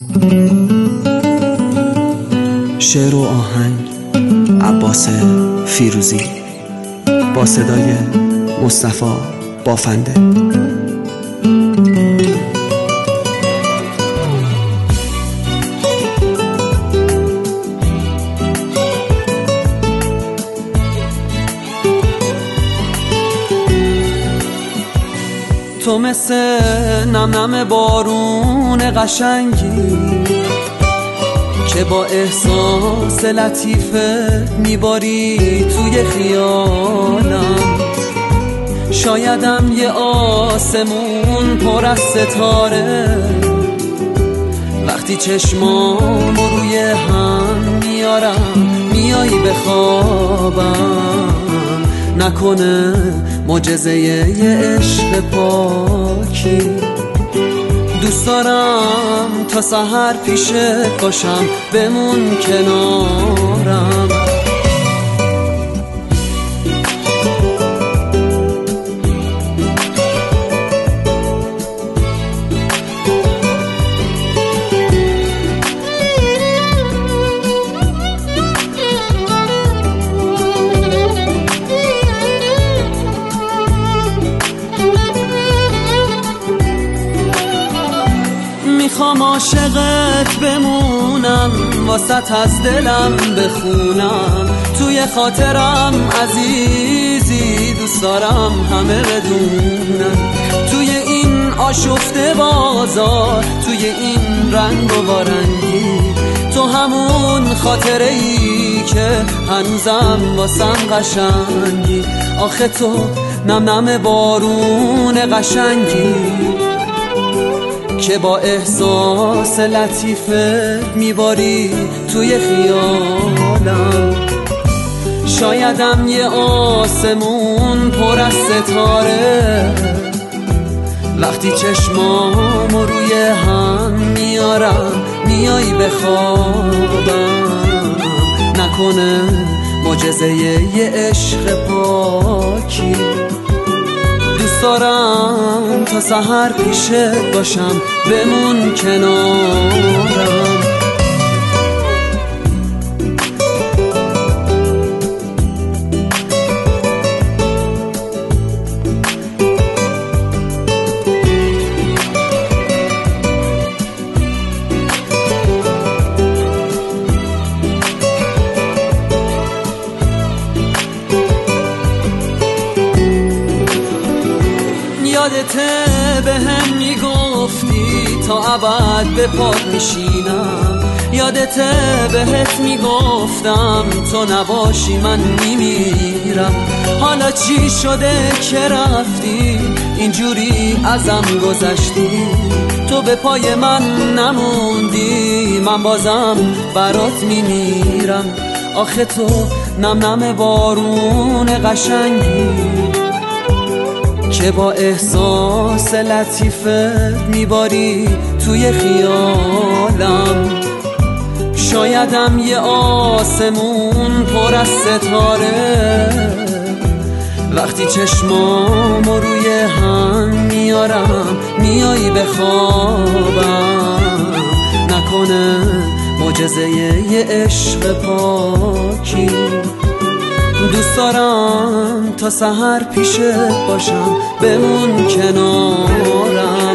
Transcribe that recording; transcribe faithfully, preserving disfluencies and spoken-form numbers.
شعر و آهنگ عباس فیروزی با صدای مصطفی بافنده. تو مثل نم نم بارون قشنگی که با احساس لطیفه میباری توی خیالم. شایدم یه آسمون پر از ستاره وقتی چشمامو روی هم میارم میایی بخوابم. نکنه معجزه یه عشق پاکی. دوست دارم تا سحر پیشت باشم بمون کنارم. میخوام عاشقت بمونم واسط از دلم بخونم. توی خاطرم عزیزی دوست دارم همه بدونم. توی این آشفته بازار توی این رنگ و وارنگی تو همون خاطره ای که هنوزم واسم قشنگی. آخه تو نم نم بارون قشنگی که با احساس لطیفه میباری توی خیالم. شایدم یه آسمون پر از ستاره وقتی چشمامو روی هم میارم میایی بخوابم. نکنه معجزه یه عشق پاکی. دوست دارم تا سحر پیشت باشم بمون کنارم. یادته به هم میگفتی تا ابد به پات میشینم. یادته بهت میگفتم تو نباشی من میمیرم. حالا چی شده که رفتی اینجوری ازم گذشتی؟ تو به پای من نموندی من بازم برات میمیرم. آخه تو نم نم بارون قشنگی که با احساس لطیفه میباری توی خیالم. شایدم یه آسمون پر از ستاره وقتی چشمامو روی هم میارم میایی بخوابم. نکنه معجزه یه عشق پاکی. دوست دارم تا سحر پیشت باشم بمون کنارم.